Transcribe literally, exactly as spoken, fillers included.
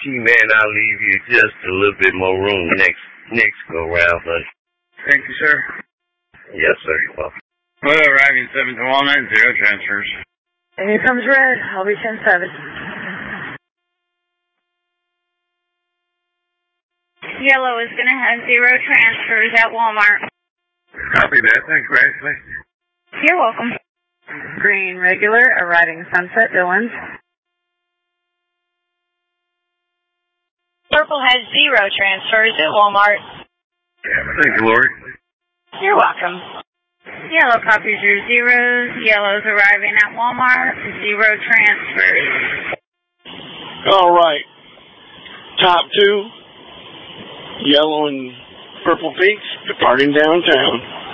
Key-Man, I'll leave you just a little bit more room next next go round, but thank you, sir. Yes, sir. You're welcome. Well, arriving seven to Walnut, zero transfers. And here comes red. I'll be ten seven. Yellow is going to have zero transfers at Walmart. Copy that. Thanks, Ashley. You're welcome. Green regular, arriving Sunset Dillons. Purple has zero transfers at Walmart. Thank you, Lori. You're welcome. Yellow copies your zeros. Yellow's arriving at Walmart. Zero transfers. All right. Top two. Yellow and Purple Peaks departing downtown.